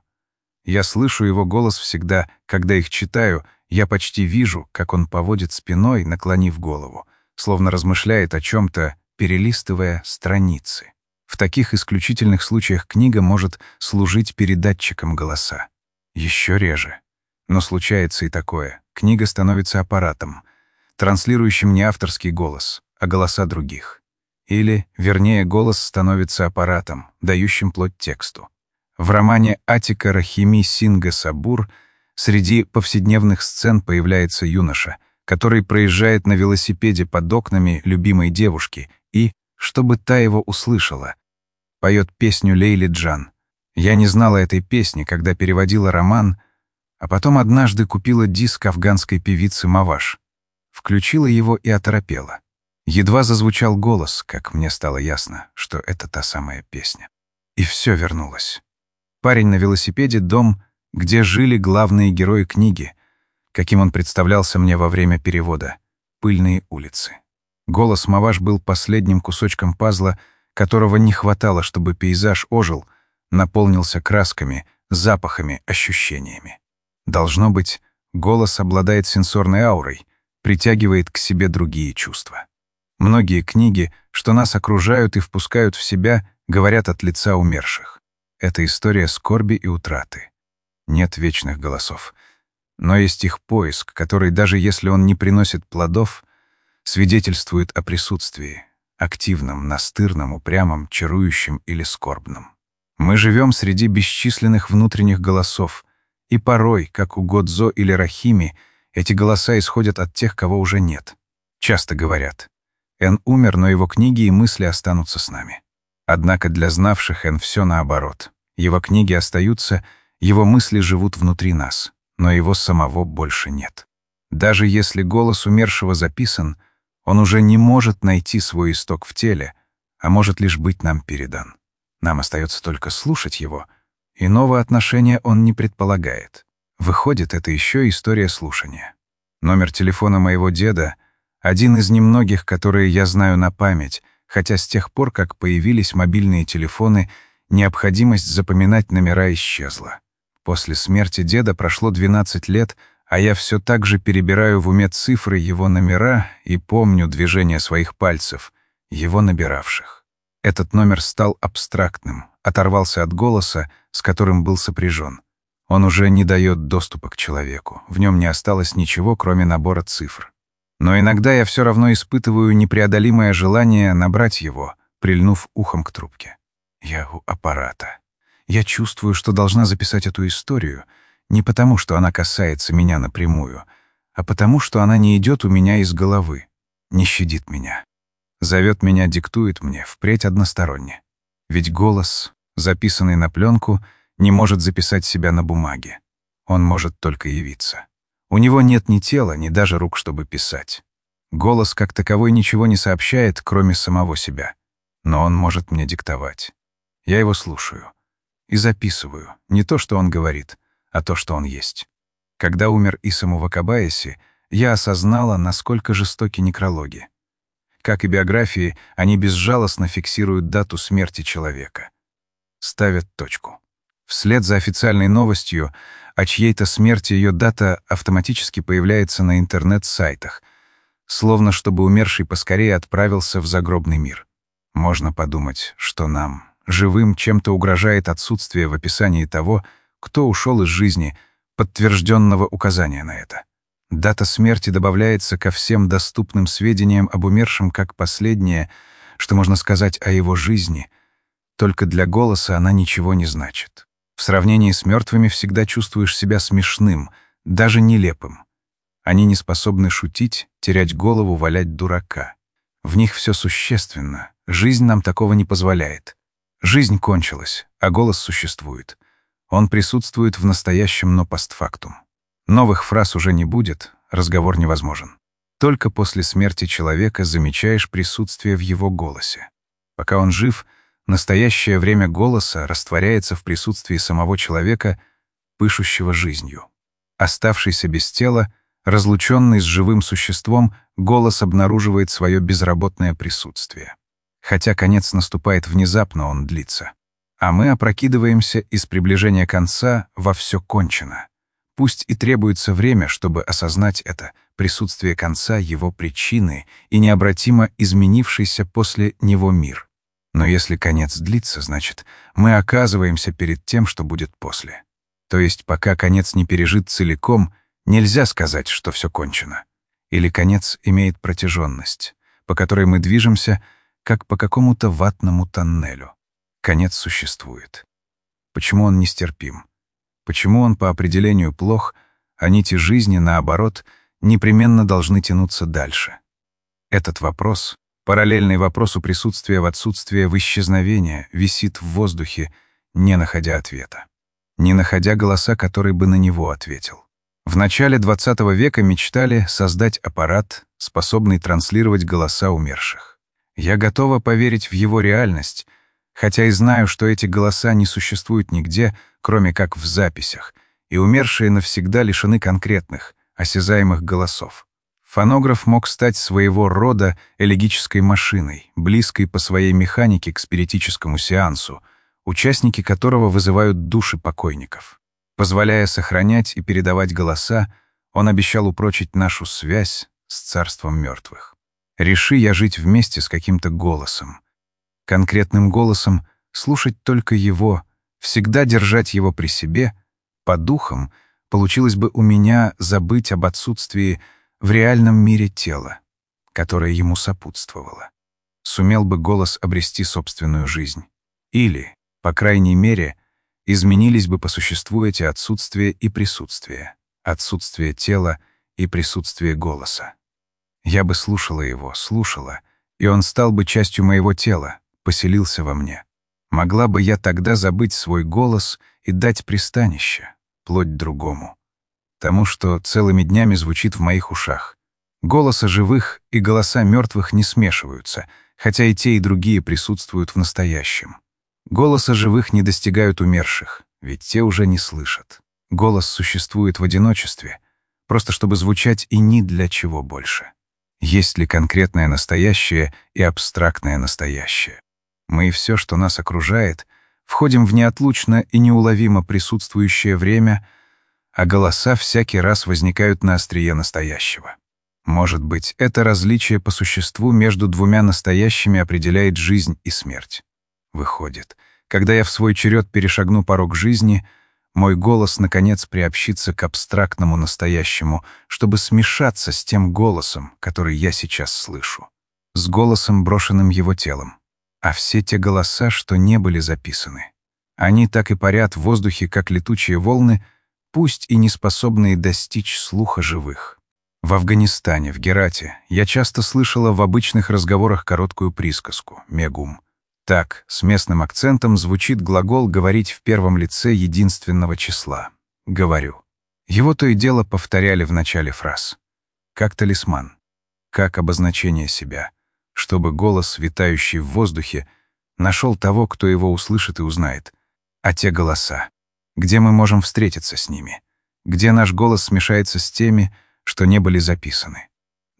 Я слышу его голос всегда, когда их читаю, я почти вижу, как он поводит спиной, наклонив голову, словно размышляет о чем-то, перелистывая страницы. В таких исключительных случаях книга может служить передатчиком голоса. Еще реже. Но случается и такое. Книга становится аппаратом, транслирующим не авторский голос, а голоса других. Или, вернее, голос становится аппаратом, дающим плоть тексту. В романе Атика Рахими Синга Сабур среди повседневных сцен появляется юноша, который проезжает на велосипеде под окнами любимой девушки и, чтобы та его услышала, поет песню Лейли Джан. Я не знала этой песни, когда переводила роман, а потом однажды купила диск афганской певицы Маваш. Включила его и оторопела. Едва зазвучал голос, как мне стало ясно, что это та самая песня. И все вернулось. Парень на велосипеде — дом, где жили главные герои книги, каким он представлялся мне во время перевода. Пыльные улицы. Голос Маваш был последним кусочком пазла, которого не хватало, чтобы пейзаж ожил, наполнился красками, запахами, ощущениями. Должно быть, голос обладает сенсорной аурой, притягивает к себе другие чувства. Многие книги, что нас окружают и впускают в себя, говорят от лица умерших. Это история скорби и утраты. Нет вечных голосов. Но есть их поиск, который, даже если он не приносит плодов, свидетельствует о присутствии, активном, настырном, упрямом, чарующем или скорбном. Мы живем среди бесчисленных внутренних голосов, и порой, как у Годзо или Рахими, эти голоса исходят от тех, кого уже нет. Часто говорят: Эн умер, но его книги и мысли останутся с нами. Однако для знавших Эн все наоборот. Его книги остаются, его мысли живут внутри нас, но его самого больше нет. Даже если голос умершего записан, он уже не может найти свой исток в теле, а может лишь быть нам передан. Нам остается только слушать его. Иного отношения он не предполагает. Выходит, это еще история слушания. Номер телефона моего деда — один из немногих, которые я знаю на память, хотя с тех пор, как появились мобильные телефоны, необходимость запоминать номера исчезла. После смерти деда прошло 12 лет, а я все так же перебираю в уме цифры его номера и помню движения своих пальцев, его набиравших. Этот номер стал абстрактным, оторвался от голоса, с которым был сопряжен. Он уже не дает доступа к человеку, в нем не осталось ничего, кроме набора цифр. Но иногда я все равно испытываю непреодолимое желание набрать его, прильнув ухом к трубке. Я у аппарата. Я чувствую, что должна записать эту историю, не потому, что она касается меня напрямую, а потому, что она не идет у меня из головы, не щадит меня. Зовет меня, диктует мне, впредь односторонне. Ведь голос, записанный на пленку, не может записать себя на бумаге. Он может только явиться. У него нет ни тела, ни даже рук, чтобы писать. Голос как таковой ничего не сообщает, кроме самого себя. Но он может мне диктовать. Я его слушаю и записываю не то, что он говорит, а то, что он есть. Когда умер Исаму Вакабаяси, я осознала, насколько жестоки некрологи. Как и биографии, они безжалостно фиксируют дату смерти человека. Ставят точку. Вслед за официальной новостью о чьей-то смерти ее дата автоматически появляется на интернет-сайтах, словно чтобы умерший поскорее отправился в загробный мир. Можно подумать, что нам, живым, чем-то угрожает отсутствие в описании того, кто ушел из жизни, подтвержденного указания на это. Дата смерти добавляется ко всем доступным сведениям об умершем как последнее, что можно сказать о его жизни, только для голоса она ничего не значит. В сравнении с мертвыми всегда чувствуешь себя смешным, даже нелепым. Они не способны шутить, терять голову, валять дурака. В них все существенно, жизнь нам такого не позволяет. Жизнь кончилась, а голос существует. Он присутствует в настоящем, но постфактум. Новых фраз уже не будет, разговор невозможен. Только после смерти человека замечаешь присутствие в его голосе. Пока он жив, настоящее время голоса растворяется в присутствии самого человека, пышущего жизнью. Оставшийся без тела, разлученный с живым существом, голос обнаруживает свое безработное присутствие. Хотя конец наступает внезапно, он длится. А мы опрокидываемся из приближения конца во все кончено. Пусть и требуется время, чтобы осознать это, присутствие конца, его причины и необратимо изменившийся после него мир. Но если конец длится, значит, мы оказываемся перед тем, что будет после. То есть пока конец не пережит целиком, нельзя сказать, что все кончено. Или конец имеет протяженность, по которой мы движемся, как по какому-то ватному тоннелю. Конец существует. Почему он нестерпим? Почему он по определению плох, а нити жизни, наоборот, непременно должны тянуться дальше? Этот вопрос, параллельный вопросу присутствия в отсутствие, в исчезновение, висит в воздухе, не находя ответа. Не находя голоса, который бы на него ответил. В начале XX века мечтали создать аппарат, способный транслировать голоса умерших. Я готова поверить в его реальность, хотя и знаю, что эти голоса не существуют нигде, кроме как в записях, и умершие навсегда лишены конкретных, осязаемых голосов. Фонограф мог стать своего рода элегической машиной, близкой по своей механике к спиритическому сеансу, участники которого вызывают души покойников. Позволяя сохранять и передавать голоса, он обещал упрочить нашу связь с царством мертвых. Реши я жить вместе с каким-то голосом. Конкретным голосом слушать только его, всегда держать его при себе, по духам, получилось бы у меня забыть об отсутствии в реальном мире тела, которое ему сопутствовало. Сумел бы голос обрести собственную жизнь. Или, по крайней мере, изменились бы по существу эти отсутствие и присутствие, отсутствие тела и присутствие голоса. Я бы слушала его, слушала, и он стал бы частью моего тела, поселился во мне. Могла бы я тогда забыть свой голос и дать пристанище, плоть другому, тому, что целыми днями звучит в моих ушах. Голоса живых и голоса мертвых не смешиваются, хотя и те, и другие присутствуют в настоящем. Голоса живых не достигают умерших, ведь те уже не слышат. Голос существует в одиночестве, просто чтобы звучать и ни для чего больше. Есть ли конкретное настоящее и абстрактное настоящее? Мы и все, что нас окружает, входим в неотлучно и неуловимо присутствующее время, а голоса всякий раз возникают на острие настоящего. Может быть, это различие по существу между двумя настоящими определяет жизнь и смерть. Выходит, когда я в свой черед перешагну порог жизни, мой голос, наконец, приобщится к абстрактному настоящему, чтобы смешаться с тем голосом, который я сейчас слышу, с голосом, брошенным его телом. А все те голоса, что не были записаны, они так и парят в воздухе, как летучие волны, пусть и не способные достичь слуха живых. В Афганистане, в Герате, я часто слышала в обычных разговорах короткую присказку «мегум». Так, с местным акцентом звучит глагол «говорить в первом лице единственного числа». «Говорю». Его то и дело повторяли в начале фраз. Как талисман, как обозначение себя, чтобы голос, витающий в воздухе, нашел того, кто его услышит и узнает. А те голоса, где мы можем встретиться с ними, где наш голос смешается с теми, что не были записаны.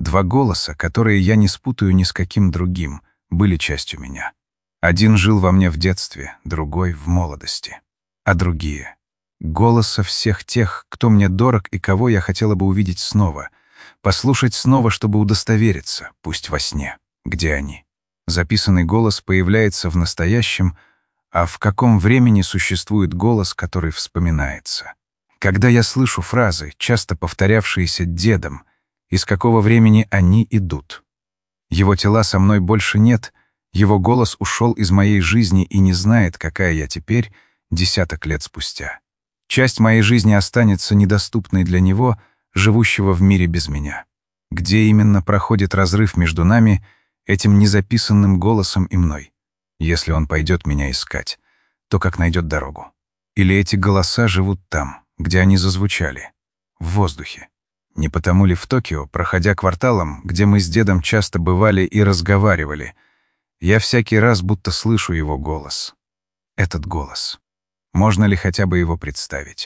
Два голоса, которые я не спутаю ни с каким другим, были частью меня. Один жил во мне в детстве, другой — в молодости. А другие — голоса всех тех, кто мне дорог и кого я хотела бы увидеть снова, послушать снова, чтобы удостовериться, пусть во сне, где они. Записанный голос появляется в настоящем, а в каком времени существует голос, который вспоминается? Когда я слышу фразы, часто повторявшиеся дедом, из какого времени они идут? Его тела со мной больше нет, его голос ушел из моей жизни и не знает, какая я теперь, десяток лет спустя. Часть моей жизни останется недоступной для него, живущего в мире без меня. Где именно проходит разрыв между нами, этим незаписанным голосом и мной? Если он пойдет меня искать, то как найдет дорогу? Или эти голоса живут там, где они зазвучали? В воздухе. Не потому ли в Токио, проходя кварталом, где мы с дедом часто бывали и разговаривали, я всякий раз будто слышу его голос. Этот голос. Можно ли хотя бы его представить?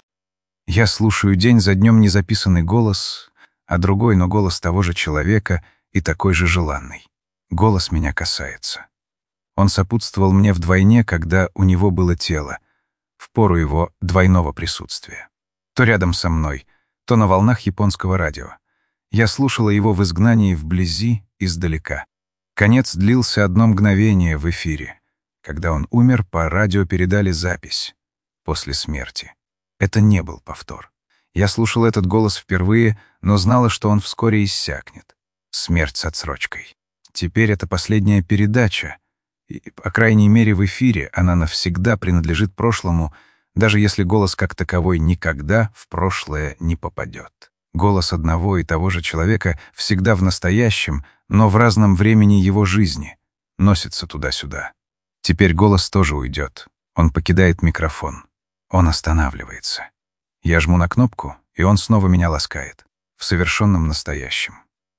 Я слушаю день за днем незаписанный голос, а другой, но голос того же человека и такой же желанный. Голос меня касается. Он сопутствовал мне вдвойне, когда у него было тело, в пору его двойного присутствия. То рядом со мной, то на волнах японского радио. Я слушала его в изгнании вблизи, издалека. Конец длился одно мгновение в эфире. Когда он умер, по радио передали запись. После смерти. Это не был повтор. Я слушала этот голос впервые, но знала, что он вскоре иссякнет. Смерть с отсрочкой. Теперь это последняя передача, и, по крайней мере, в эфире она навсегда принадлежит прошлому, даже если голос как таковой никогда в прошлое не попадет. Голос одного и того же человека всегда в настоящем, но в разном времени его жизни, носится туда-сюда. Теперь голос тоже уйдет. Он покидает микрофон. Он останавливается. Я жму на кнопку, и он снова меня ласкает. В совершенном настоящем.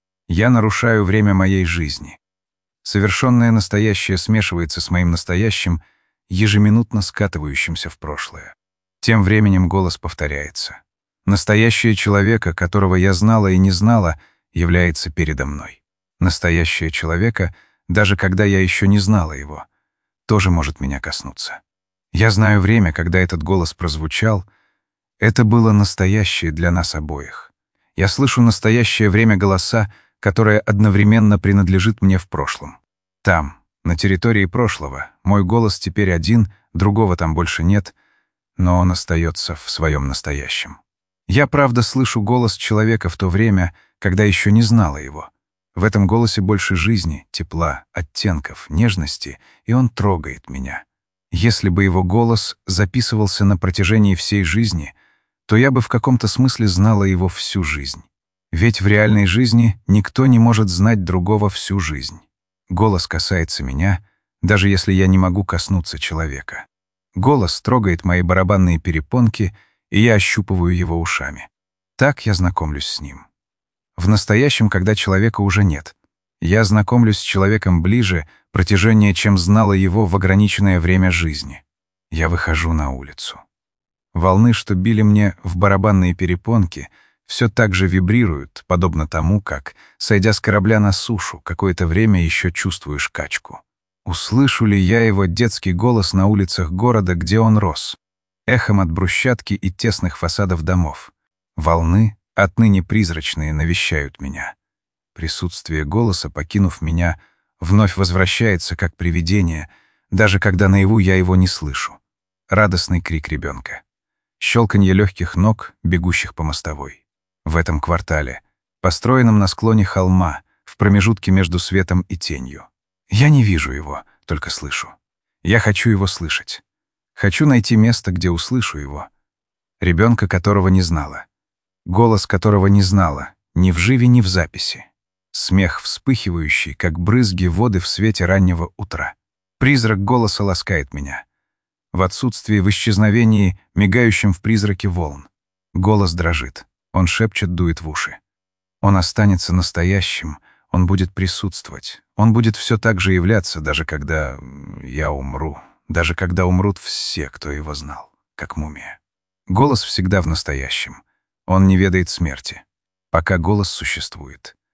Я нарушаю время моей жизни. Совершенное настоящее смешивается с моим настоящим, ежеминутно скатывающимся в прошлое. Тем временем голос повторяется. Настоящее человека, которого я знала и не знала, является передо мной. Настоящее человека, даже когда я еще не знала его, тоже может меня коснуться. Я знаю время, когда этот голос прозвучал. Это было настоящее для нас обоих. Я слышу настоящее время голоса, которое одновременно принадлежит мне в прошлом. Там, на территории прошлого, мой голос теперь один, другого там больше нет, но он остается в своем настоящем. Я, правда, слышу голос человека в то время, когда еще не знала его. В этом голосе больше жизни, тепла, оттенков, нежности, и он трогает меня. Если бы его голос записывался на протяжении всей жизни, то я бы в каком-то смысле знала его всю жизнь. Ведь в реальной жизни никто не может знать другого всю жизнь. Голос касается меня, даже если я не могу коснуться человека. Голос трогает мои барабанные перепонки, и я ощупываю его ушами. Так я знакомлюсь с ним. В настоящем, когда человека уже нет, я знакомлюсь с человеком ближе, протяженнее, чем знала его в ограниченное время жизни. Я выхожу на улицу. Волны, что били мне в барабанные перепонки, все так же вибрируют, подобно тому, как, сойдя с корабля на сушу, какое-то время еще чувствуешь качку. Услышу ли я его детский голос на улицах города, где он рос, эхом от брусчатки и тесных фасадов домов? Волны, отныне призрачные, навещают меня. Присутствие голоса, покинув меня, вновь возвращается как привидение, даже когда наяву я его не слышу. Радостный крик ребенка. Щелканье легких ног, бегущих по мостовой. В этом квартале, построенном на склоне холма, в промежутке между светом и тенью. Я не вижу его, только слышу. Я хочу его слышать. Хочу найти место, где услышу его. Ребенка, которого не знала. Голос, которого не знала, ни в живе, ни в записи. Смех вспыхивающий, как брызги воды в свете раннего утра. Призрак голоса ласкает меня. В отсутствии, в исчезновении, мигающем в призраке волн. Голос дрожит. Он шепчет, дует в уши. Он останется настоящим, он будет присутствовать. Он будет все так же являться, даже когда я умру. Даже когда умрут все, кто его знал, как мумия. Голос всегда в настоящем. Он не ведает смерти. Пока голос существует.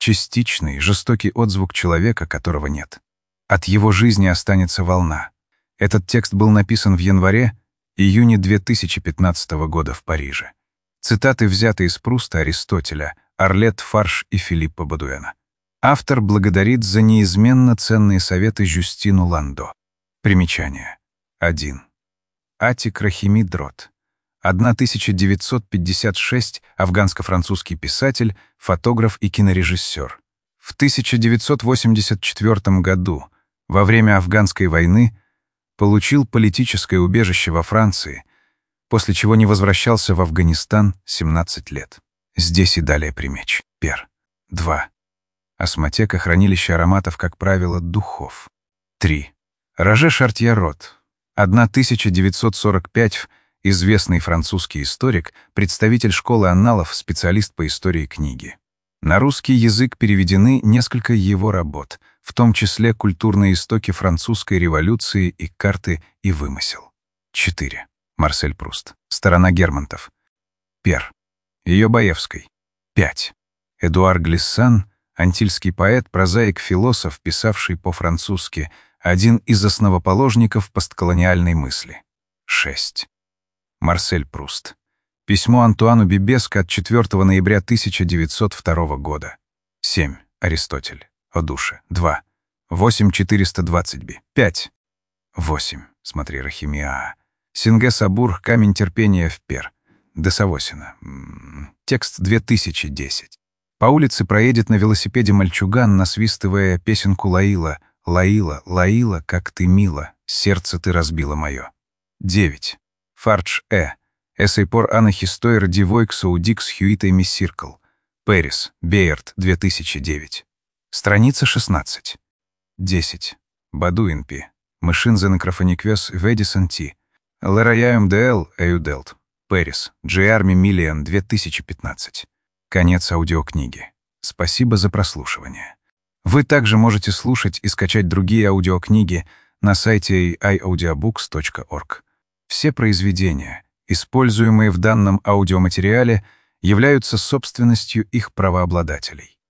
частичный, жестокий отзвук человека, которого нет. От его жизни останется волна. Этот текст был написан в январе-июне 2015 года в Париже. Цитаты взяты из Пруста, Аристотеля, Арлет Фарш и Филиппа Бодуэна. Автор благодарит за неизменно ценные советы Жюстину Ландо. Примечание. 1. Атик Рахимид Рот. 1956, афганско-французский писатель, фотограф и кинорежиссер. В 1984 году, во время афганской войны, получил политическое убежище во Франции, после чего не возвращался в Афганистан 17 лет. Здесь и далее примечь. Пер. 2. Осмотека — хранилище ароматов, как правило, духов. 3. Роже Шартье-Рот. 1945, известный французский историк, представитель школы анналов, специалист по истории книги. На русский язык переведены несколько его работ, в том числе «Культурные истоки французской революции» и «Карты и вымысел». 4. Марсель Пруст. «Сторона Гермонтов». Пер. Ее Баевской. 5. Эдуар Глиссан, антильский поэт, прозаик, философ, писавший по-французски, один из основоположников постколониальной мысли. 6. Марсель Пруст. Письмо Антуану Бибеско от 4 ноября 1902 года. 7. Аристотель. О душе. 2. 8420 би. 5. 8. Смотри, Рахимия. Синге Сабур. Камень терпения в Пер. Десавосина. Текст 2010. По улице проедет на велосипеде мальчуган, насвистывая песенку Лаила. «Лаила, Лаила, как ты мила, сердце ты разбила мое». 9. Фардж Эссей пор анахистойр дивойк саудикс хьюита миссиркл. Пэрис, Бейерт, 2009. Страница 16. 10. Бадуинпи. Мышинзе некрофониквес ведисон ти. Лераяем дл эюделт. Пэрис, Джиарми Миллиан, 2015. Конец аудиокниги. Спасибо за прослушивание. Вы также можете слушать и скачать другие аудиокниги на сайте iaudiobooks.org. Все произведения, используемые в данном аудиоматериале, являются собственностью их правообладателей.